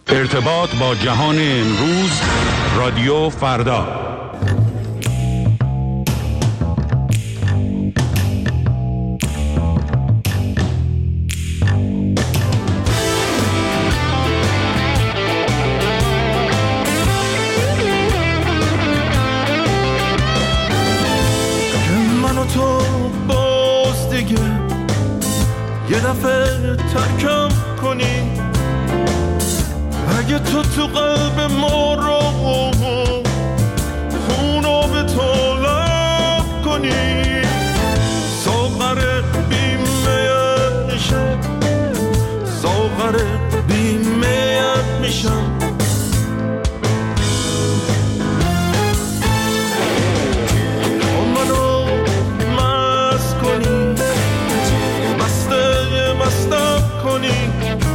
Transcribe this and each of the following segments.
ارتباط با جهان امروز، رادیو فردا. من و تو باز دیگه یه دفعه ترکم کنی، اگه تو قلب ما رو خونو به طلب کنی، ساغر بیمیت میشم، ساغر بیمیت میشم. منو مست کنی، مستم کنی،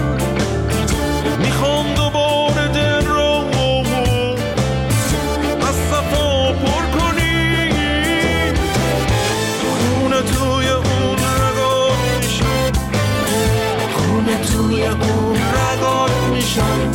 میخوام دوباره دل رو از صفا پر کنی، خونه توی اون رگات میشم، خونه توی اون رگات میشم.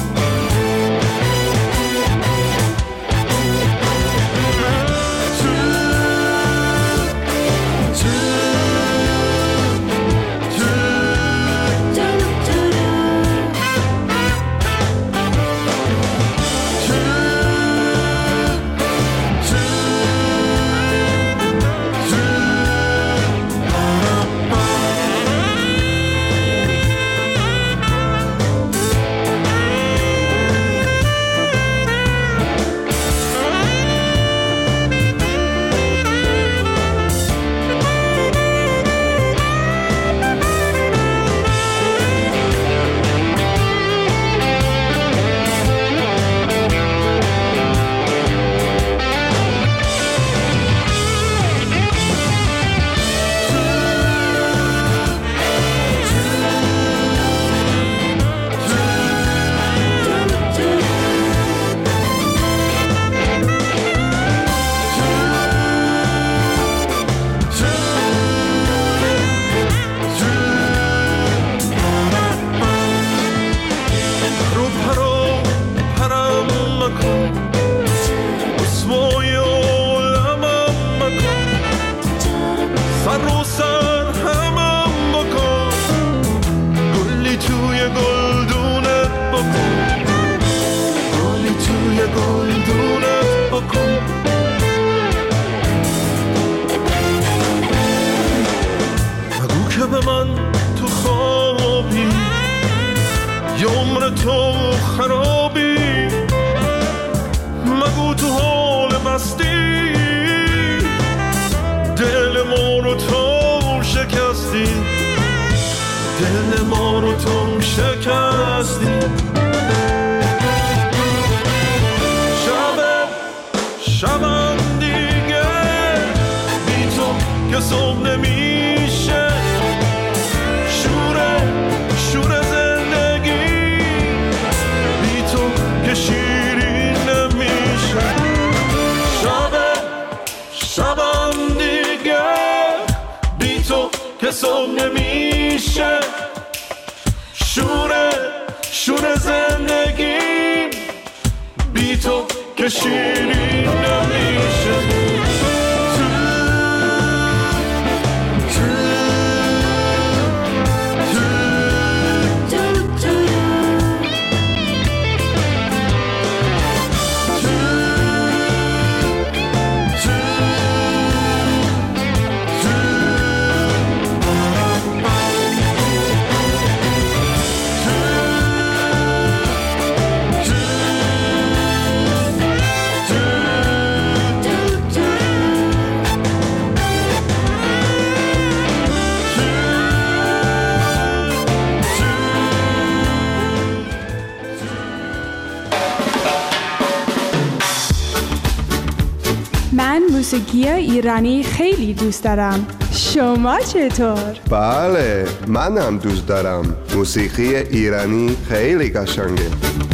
موسیقی ایرانی خیلی دوست دارم. شما چطور؟ بله، منم دوست دارم. موسیقی ایرانی خیلی قشنگه.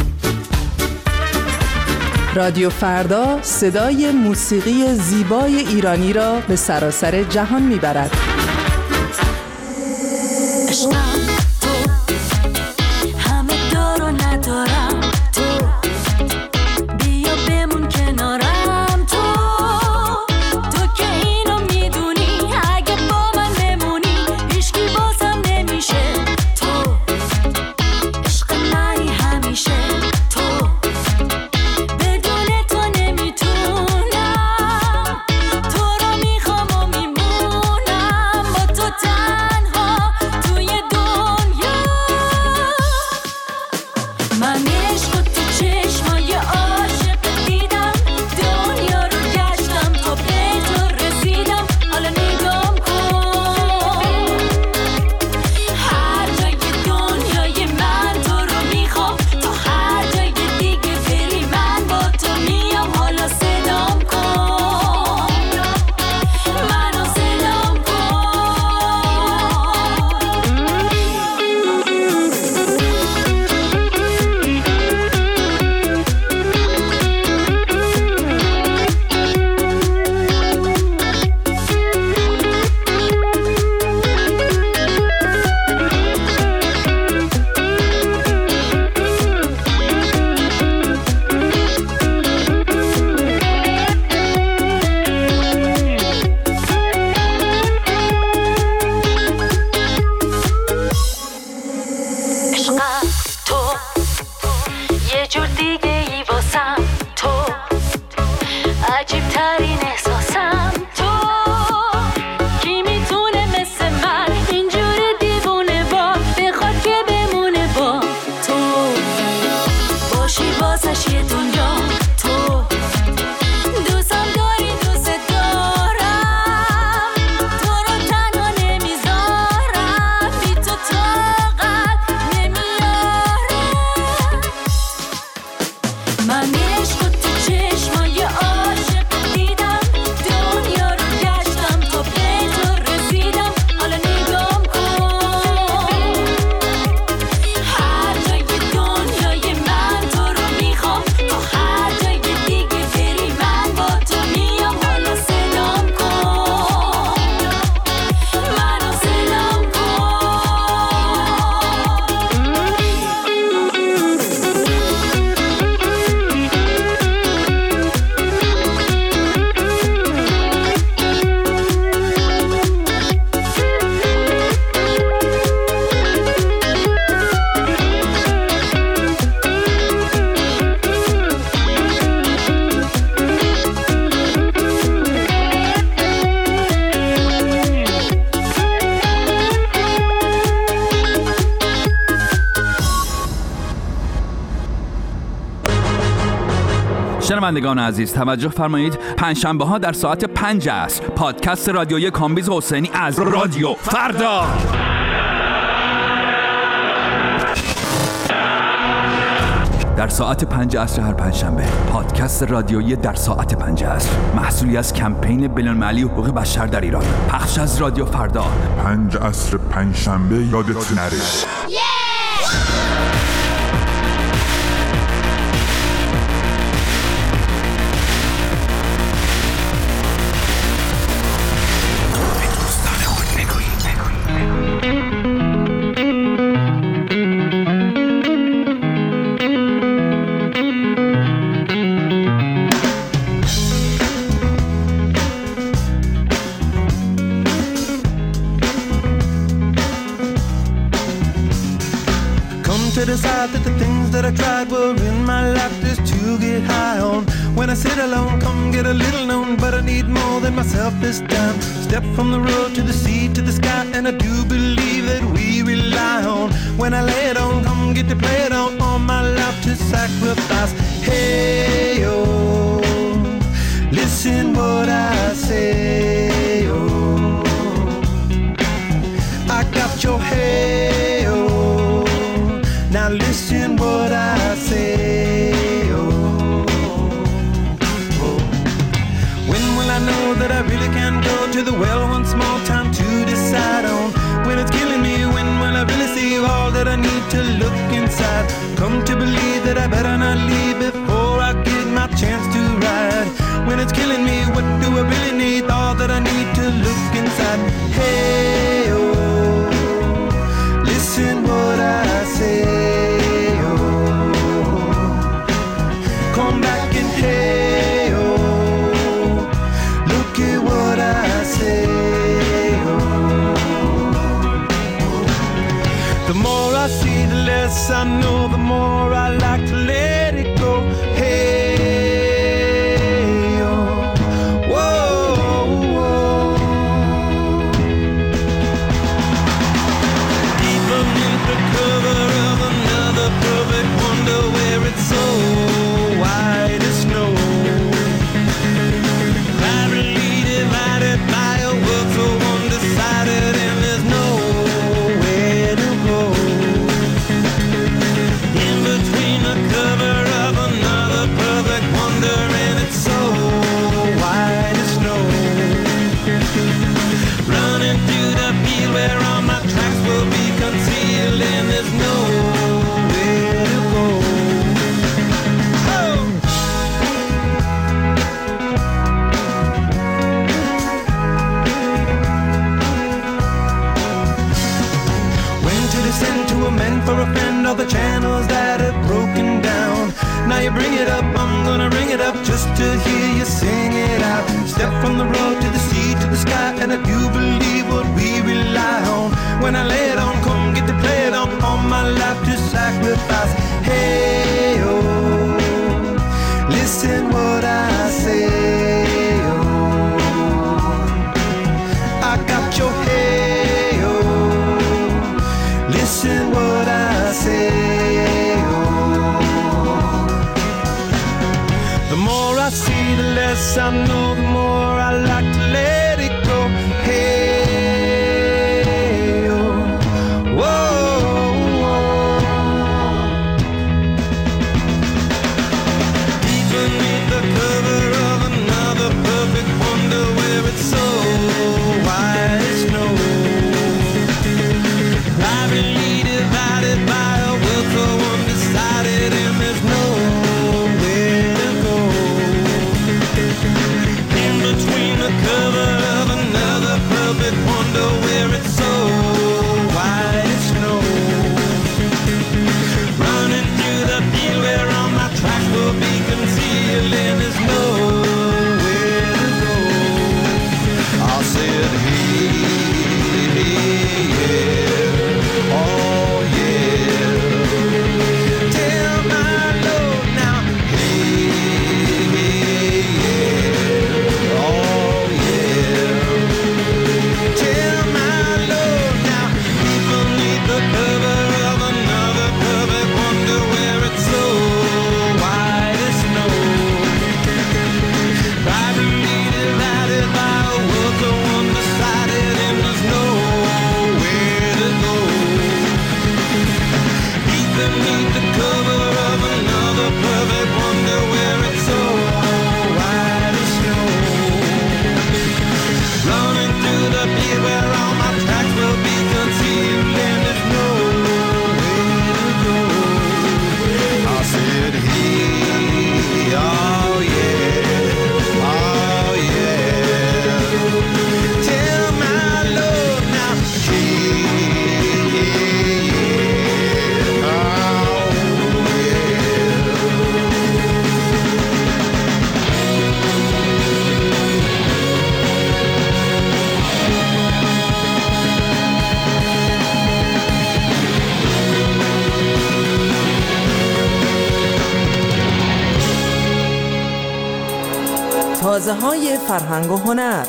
رادیو فردا صدای موسیقی زیبای ایرانی را به سراسر جهان میبرد. عشقم تو همه دارو ندارم، جور دیگه ای واسم تو، عجیب ترین احساسم تو. کی میتونه مثل من اینجور دیوونه با بخواد که بمونه با تو، باشی واسش یه دنیا تو. دوستم داری دوست دارم، تو رو تنها نمیذارم، بی تو طاقت نمیارم. من عشق تو چشمای عاشق دیدم، دنیا رو گشتم تا به تو رسیدم. حالا نگام کن، هر جای دنیای من تو رو میخوام، تو هر جای دیگه بری من با تو میام. حالا سلام کن، منو سلام کن. شنوندگان عزیز توجه فرمایید، پنجشنبه ها در ساعت 5 عصر پادکست رادیویی کامبیز حسینی از رادیو فردا. در ساعت 5 عصر هر پنجشنبه پادکست رادیویی در ساعت 5 عصر، محصولی از کمپین بین‌المللی حقوق بشر در ایران، پخش از رادیو فردا. 5 عصر پنجشنبه یادت نره. To decide that the things that I tried were in my life just to get high on. When I sit alone, come get a little known, but I need more than myself this time. Step from the road to the sea to the sky, and I do believe that we rely on. When I lay it on, come get to play it on, all my life to sacrifice. Hey, oh, listen what I say, oh, I got your hey, oh. Now listen what I say, oh, oh. When will I know that I really can go to the well once more? Time to decide on. When it's killing me, when will I really see all that I need to look inside? Come to believe that I better not leave before I get my chance to ride. When it's killing me, what do I really need? All that I need to look inside. Hey, oh, listen what I say. Hey, oh, look at what I say, oh. The more I see, the less I know, the more I like to let it go. Hey, oh, whoa, whoa. Deep beneath the cover of another perfect wonder, where it's so white as snow, clarity divided by a world so undecided, and there's nowhere to go. In between the cover of another perfect wonder, and it's so white as snow, running through the field where all my tracks will be concealed, and there's nowhere to go. Meant for a friend, all the channels that have broken down. Now you bring it up, I'm gonna ring it up just to hear you sing it out. Step from the road to the sea to the sky, and I do believe what we rely on. When I lay it on, come get to play it on, all my life to sacrifice. Hey, oh, beneath the cover of another perfect wonder where it's so white as snow. Running through the beat where all my tracks will be concealed and there's no way to go. I said, hey, oh yeah, oh yeah. Tell my love now, yeah, yeah, oh yeah. تازه های فرهنگ و هنر.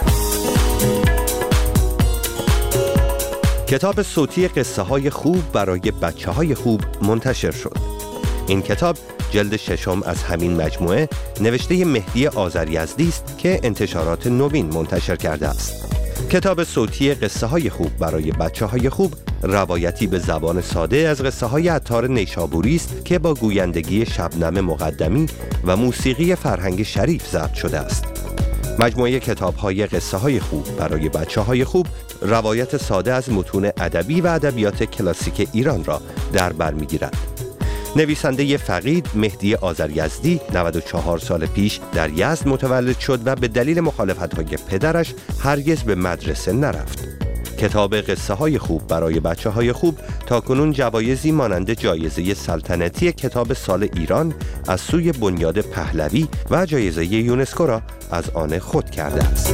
کتاب صوتی قصه های خوب برای بچه های خوب منتشر شد. این کتاب جلد 6 از همین مجموعه نوشته مهدی آذریزدی است که انتشارات نوین منتشر کرده است. کتاب صوتی قصه های خوب برای بچه های خوب روایتی به زبان ساده از قصه های عطار نیشابوری است که با گویندگی شبنم مقدمی و موسیقی فرهنگ شریف ضبط شده است. مجموعه کتاب‌های قصه‌های خوب برای بچه‌های خوب روایت ساده از متون ادبی و ادبیات کلاسیک ایران را در بر می‌گیرد. نویسنده فقید مهدی آذریزدی 94 سال پیش در یزد متولد شد و به دلیل مخالفت‌های پدرش هرگز به مدرسه نرفت. کتاب قصه های خوب برای بچه های خوب تاکنون جوایزی مانند جایزه سلطنتی کتاب سال ایران از سوی بنیاد پهلوی و جایزه یونسکو را از آن خود کرده است.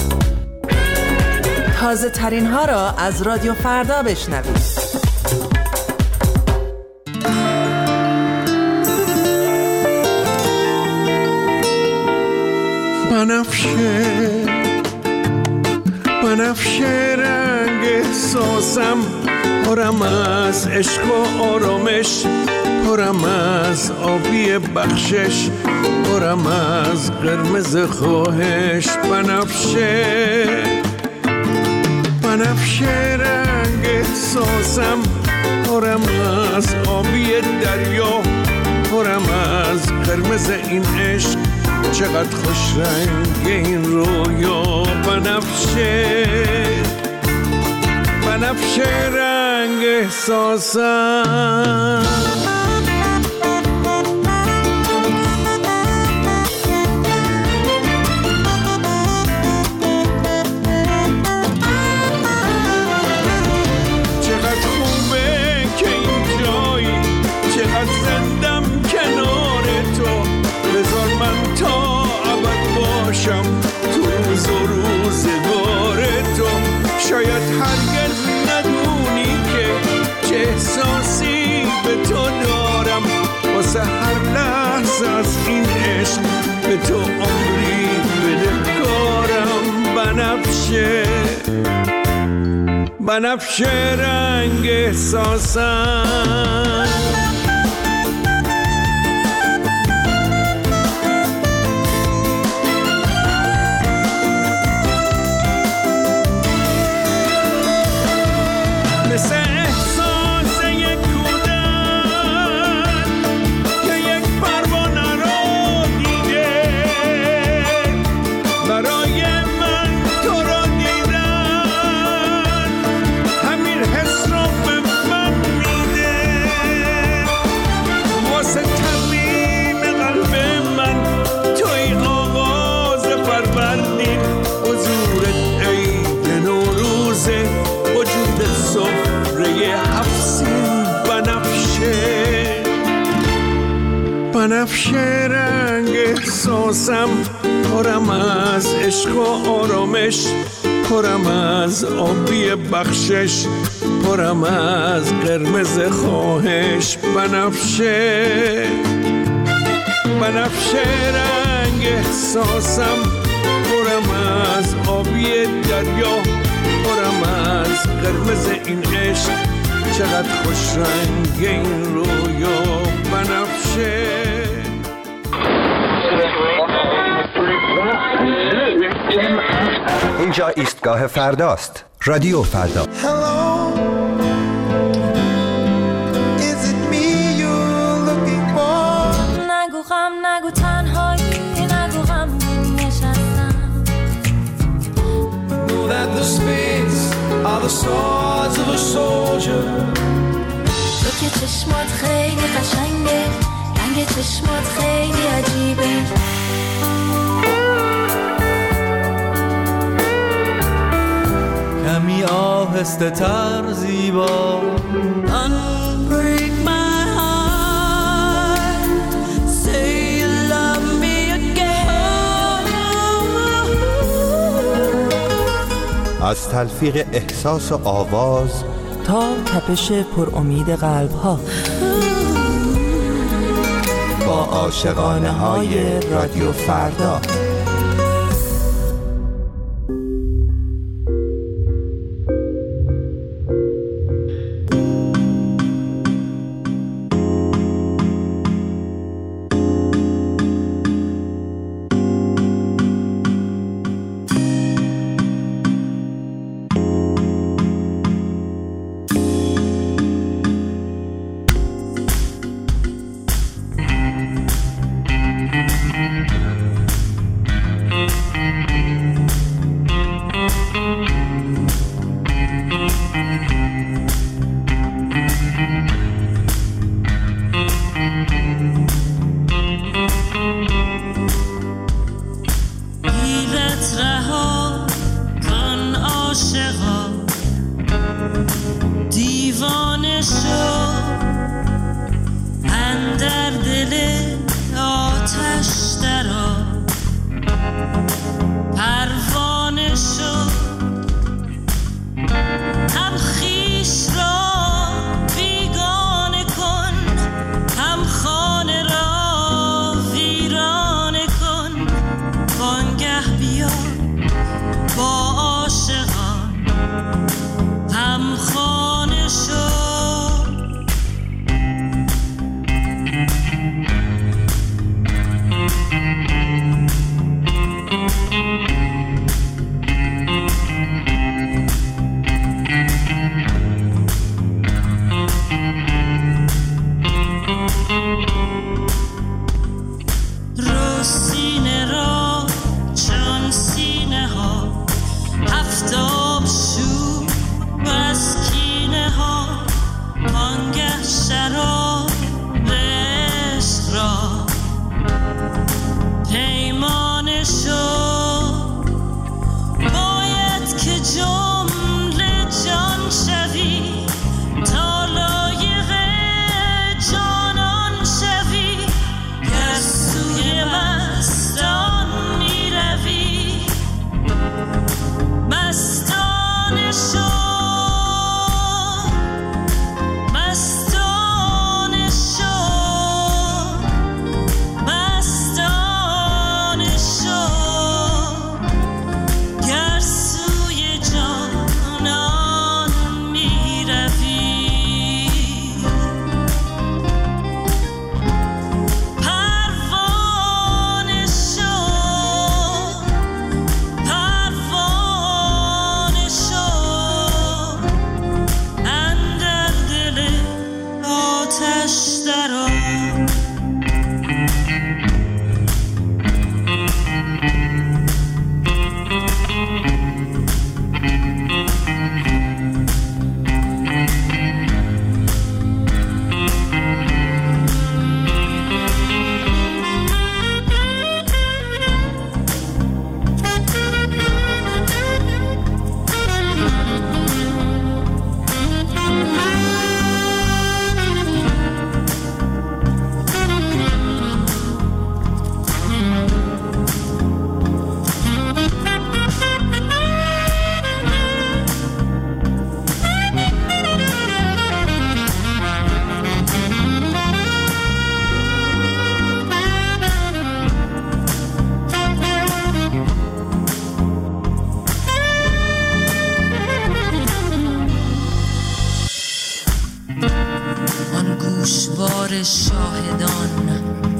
تازه ترین ها را از رادیو فردا بشنوید. بنفشه رنگ احساسم پرم از عشق و آرامش، پرم از آبی بخشش، پرم از قرمز خواهش. بنفشه رنگ احساسم پرم از آبی دریا، پرم از قرمز این عشق، چقدر خوش رنگ این رویا. بنفشه رنگ احساسم. چقدر خوبه که این جایی، چقدر زندم کنار تو. بذار من تا ابد باشم تو روز و روزگار تو. شاید هرگز ندونی که چه احساسی به تو دارم، واسه هر لحظه از این عشق به تو عمری بدهکارم. بنفشه رنگ احساسم. مثل احساس یک کودک که یک پروانه رو دیده، برای من تو رو دیدن همین حس رو به من میده. واسه ترمیم قلب من توی آغاز فروردین، حضورت عید نوروزه، وجود سفره هفسین. بنفشه رنگ احساسم پرم از عشق و آرامش، پرم از آبی بخشش، پرم از قرمز خواهش. بنفشه رنگ احساسم پرم از آبی دریا، پرم از قرمز این عشق، چقدر خوش رنگ این رویا. بنفشه اینجا ایستگاه فرداست. رادیو فردا. Hello, is it me the swords of a soldier. تو که چشمات خیلی قشنگه، رنگ چشمات خیلی عجیبه. کمی آهسته تر زیبا. Unbreak my heart, say you love me again. از تلفیق احساس و آواز تا تپش پر امید قلب ها، با عاشقانه های رادیو فردا. گوشوار شاهدان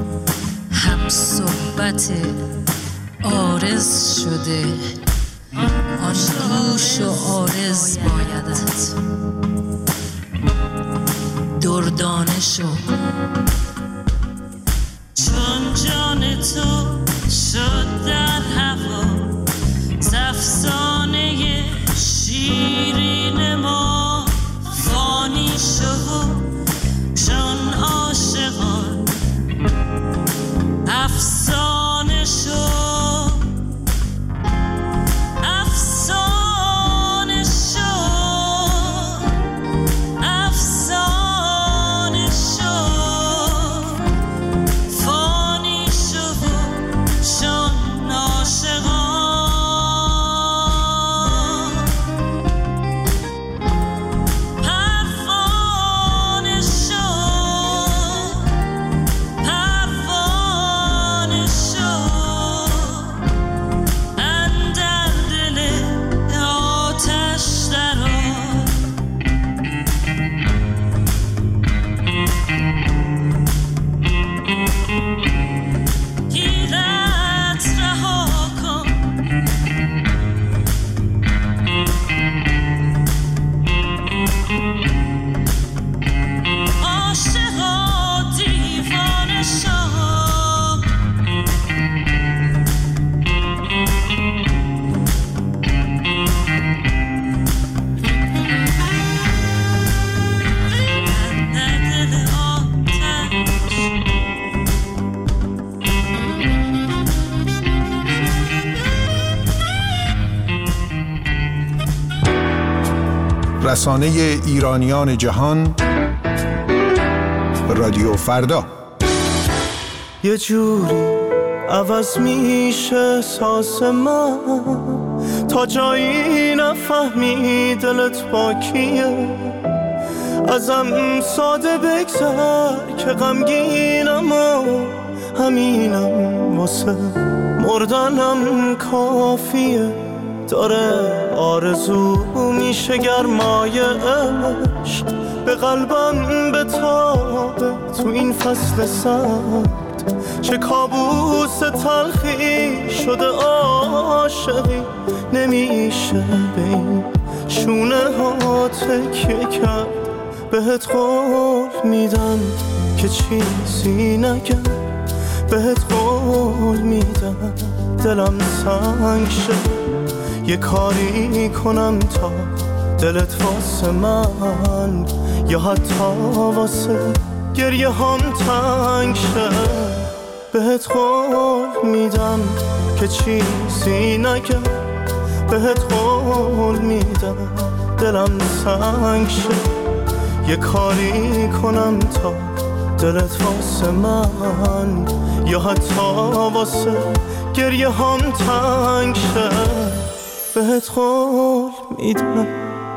هم صحبت عارض شده، آن گوش و عارض بایدت دردانه شو، چون جان تو شد در هوا افسانه شیرین رسانه ایرانیان جهان، رادیو فردا. یه جوری عوض میشه احساس من تا جایی نفهمی دلت با کیه. ازم ساده بگذر که غمگینم و همینم واسه مردنم کافیه. داره آرزو میشه گرمای عشق به قلبم بتابه تو این فصل سرد. چه کابوس تلخی شده عاشقی، نمیشه به این شونه ها تکیه کرد. بهت قول میدم که چیزی نگم، بهت قول میدم دلم سنگ شه. یه کاری کنم تا دلت واسه من یا حتی واسه گریه هم تنگ شه. بهت قول میدم که چیزی نگم، بهت قول میدم دلم سنگ شه. یه کاری کنم تا دلت واسه من یا حتی واسه گریه هم تنگ شه. بهت قول میدم.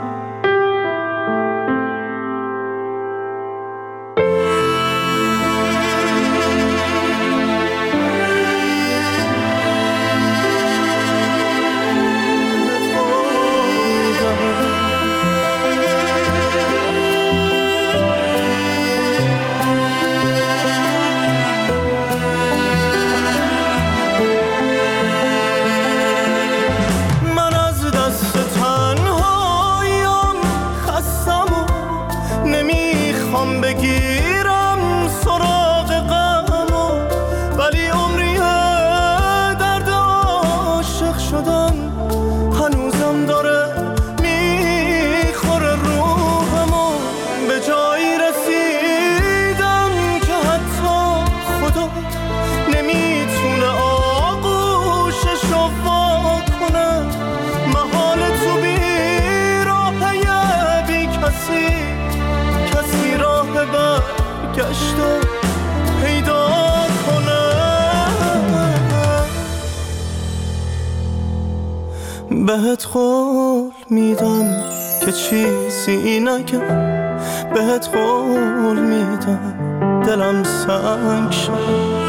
بهت قول میدم که چیزی نگم، بهت قول میدم دلم سنگ شه.